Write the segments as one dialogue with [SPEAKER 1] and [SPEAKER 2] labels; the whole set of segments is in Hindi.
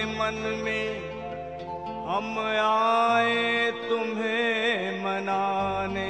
[SPEAKER 1] मन में हम आए तुम्हें मनाने।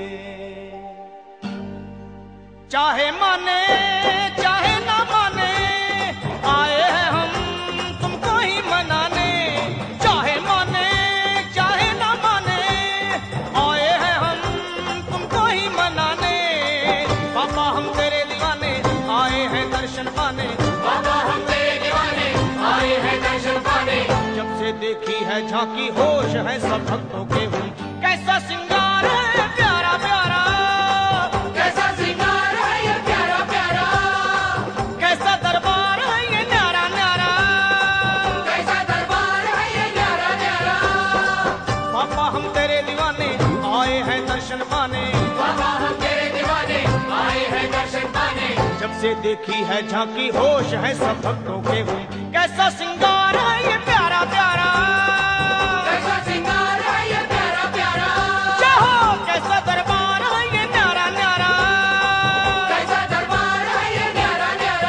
[SPEAKER 1] चाहे माने चाहे ना माने आए हैं हम तुमको ही मनाने। चाहे माने चाहे ना माने आए हैं हम तुमको ही मनाने। बाबा हम तेरे दीवाने आए हैं दर्शन पाने।
[SPEAKER 2] बाबा हम तेरे दीवाने आए हैं दर्शन पाने।
[SPEAKER 1] जब से देखी है झांकी होश है सब भक्तों के हूँ। कैसा सिंगार है प्यारा प्यारा,
[SPEAKER 2] कैसा सिंगार है ये प्यारा प्यारा।
[SPEAKER 1] कैसा दरबार है ये न्यारा न्यारा,
[SPEAKER 2] कैसा दरबार है ये न्यारा न्यारा।
[SPEAKER 1] बाबा हम तेरे दीवाने आए हैं दर्शन पाने।
[SPEAKER 2] बाबा हम तेरे दीवाने आए हैं दर्शन पाने।
[SPEAKER 1] जब से देखी है झांकी होश है सब भक्तों के हूँ। कैसा सिंगार है ये प्यारा प्यारा,
[SPEAKER 2] कैसा सिंगार है ये प्यारा प्यारा।
[SPEAKER 1] चाहो कैसा दरबार है ये न्यारा न्यारा,
[SPEAKER 2] कैसा दरबार है ये न्यारा न्यारा।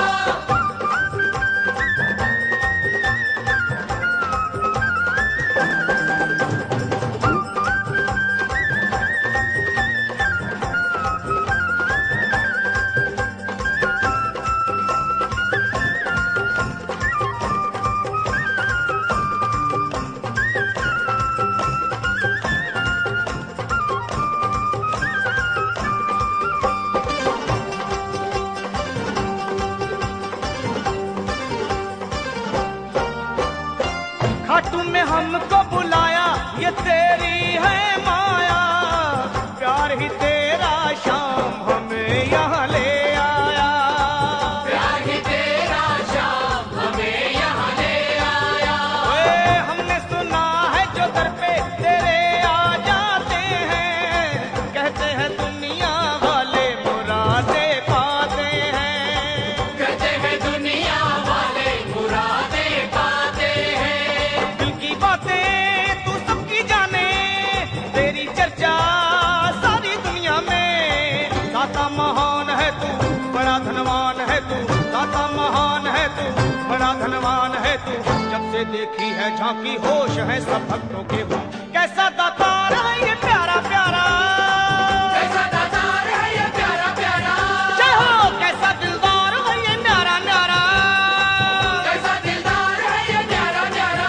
[SPEAKER 1] खाटू में हमको बुलाया ये तेरी है माया। प्यार ही तेरा शाम हमें यहाँ ले आया।
[SPEAKER 2] प्यार ही तेरा शाम हमें यहाँ ले आया।
[SPEAKER 1] ओए हमने सुना है जो दर पे तेरे आ जाते हैं। कहते हैं दुनिया वाले मुरादे पाते हैं।
[SPEAKER 2] कहते हैं दुनिया वाले मुरादे पाते हैं।
[SPEAKER 1] दिल की बातें तू सबकी जाने, तेरी चर्चा सारी दुनिया में। दाता महान है तू बड़ा धनवान है तू, दाता महान है तू बड़ा धनवान है तू। जब से देखी है झांकी होश है सब भक्तों के हूँ। कैसा दातार है ये प्यारा प्यारा,
[SPEAKER 2] कैसा दातार है ये प्यारा प्यारा।
[SPEAKER 1] चाहो कैसा दिलदार है ये न्यारा न्यारा।
[SPEAKER 2] कैसा दिलदार है ये न्यारा न्यारा।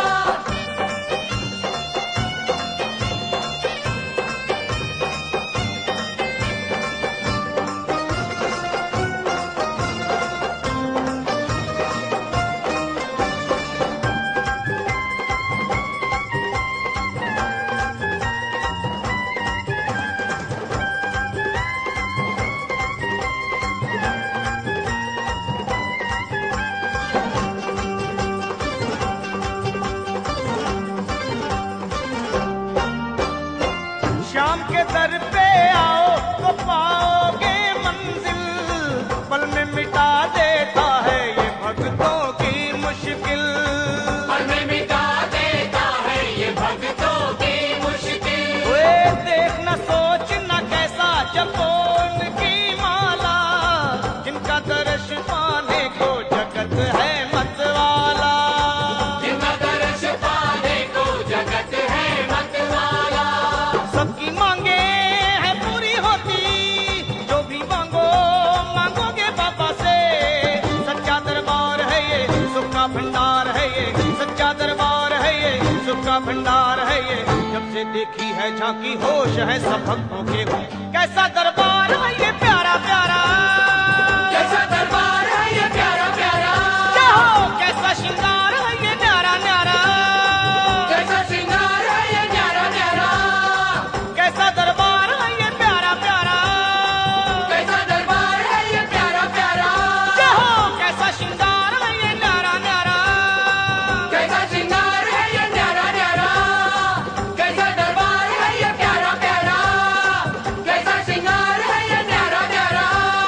[SPEAKER 1] शाम के दर पे आओ तो पाओगे मंजिल। पल में मिटा देता है ये भक्तों की मुश्किल।
[SPEAKER 2] पल में मिटा देता है ये भक्तों की मुश्किल।
[SPEAKER 1] ओए देख न सोच न कैसा जपो उनकी माला। जिनका दर्श पाने को जगत है मतवाला।
[SPEAKER 2] जिनका दर्श पाने को जगत है मतवाला।
[SPEAKER 1] सबकी मांगे है पूरी होती, जो भी मांगो मांगोगे बाबा से। सच्चा दरबार है ये सुख का भंडार है ये, सच्चा दरबार है ये सुख का भंडार है ये। जब से देखी है झांकी होश है सब भक्तों के हूँ। कैसा दरबार है ये प्यारा प्यारा,
[SPEAKER 2] कैसा दरबार है ये प्यारा प्यारा।
[SPEAKER 1] चाहो कैसा श्रृंगार है ये न्यारा न्यारा।
[SPEAKER 2] कैसा श्रृंगार है ये न्यारा न्यारा।
[SPEAKER 1] कैसा दरबार है ये प्यारा प्यारा,
[SPEAKER 2] कैसा दरबार है ये प्यारा प्यारा।
[SPEAKER 1] चाहो कैसा श्रृंगार है ये न्यारा न्यारा।
[SPEAKER 2] कैसा श्रृंगार है ये न्यारा न्यारा। कैसा दरबार है ये प्यारा प्यारा। कैसा श्रृंगार है ये न्यारा न्यारा।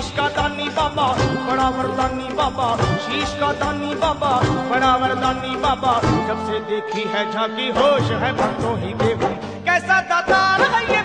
[SPEAKER 1] शीश का दानी बाबा बड़ा वरदानी बाबा, शीश का दानी बाबा बड़ा वरदानी बाबा। जब से देखी है झांकी होश है भक्तों ही के, कैसा दातार है ये